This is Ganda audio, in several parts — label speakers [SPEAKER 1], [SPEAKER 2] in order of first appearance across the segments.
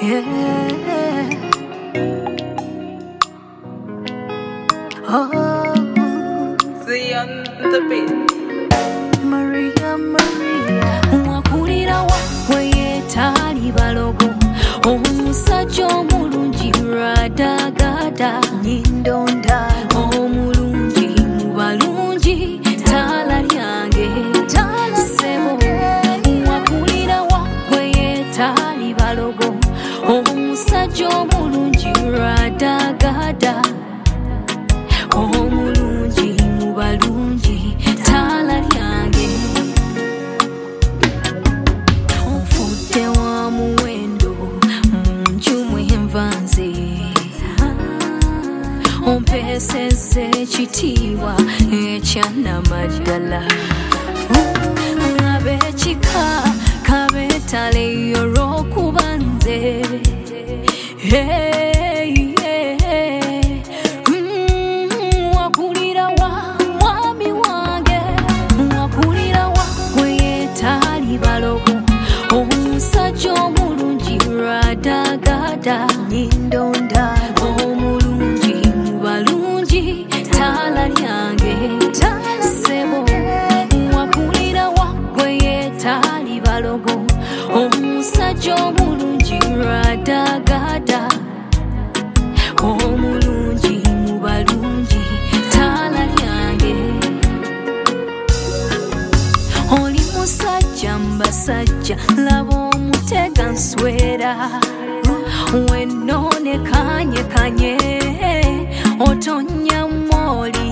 [SPEAKER 1] Yeah. Oh,
[SPEAKER 2] see on the beat.
[SPEAKER 1] Maria, Maria. Wakulira wakwe yetali balogo. Omusajja omulungi radagada. Nyindo ndalo omulungi mu balungi. Tala lyange sebo. Wakulira wakwe yetali balogo. Omusajja omulungi radagada. Omulungi mu balungi tala lyange. Onfudde wa muwendo munju mwenvanze. Ompesezza ekitiibwa ekyannamaddala. Ab'ekika kabeetale olw'okuba nze. Wakulira wa mwami wange. Wakulira wakwe yetali balogo. Omusajja omulungi radagada. Nyindo ndalo omulungi mu balungi tala lyange sebo. Wakulira wakwe yetali balogo. Omusajja omulungi radagada. Omulungi mu balungi tala lyange. Oli musajja mbasajja laba omutega nswera. Wenone kanye kanye otonya mwoli.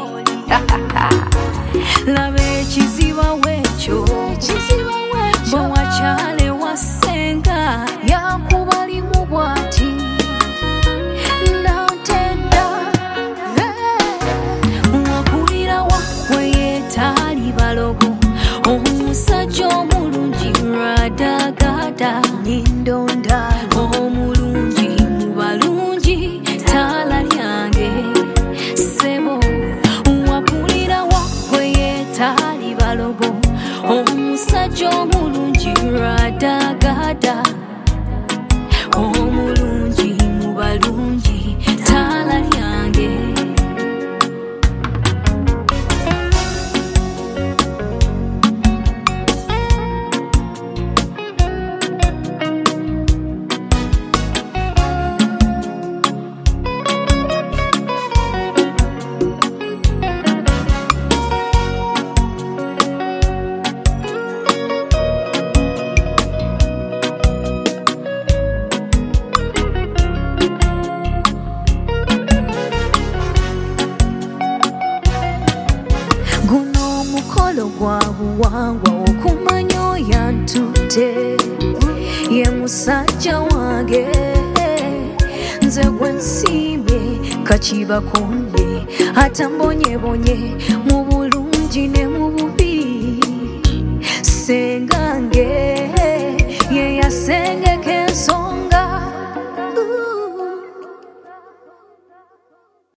[SPEAKER 1] Laba ekiziba wekyo bwe wakyale wasenga yakubalimu bwati. Nantenda wakulira wakwe yetali balogo. Omusajja omulungi radagada. Nyindo ndalo omulungi mu balungi tala lyange sebo. Wakulira wakwe yetali balogo. Omusajja omulungi radagada. Omulungi mu balungi tala lyange. Guno omukolo gwa buwangwa okumanya oyantute. Ye musajja wange nze gwe nsiimye kakiba konye. Atambonyebonye mu bulungi ne mu bubi.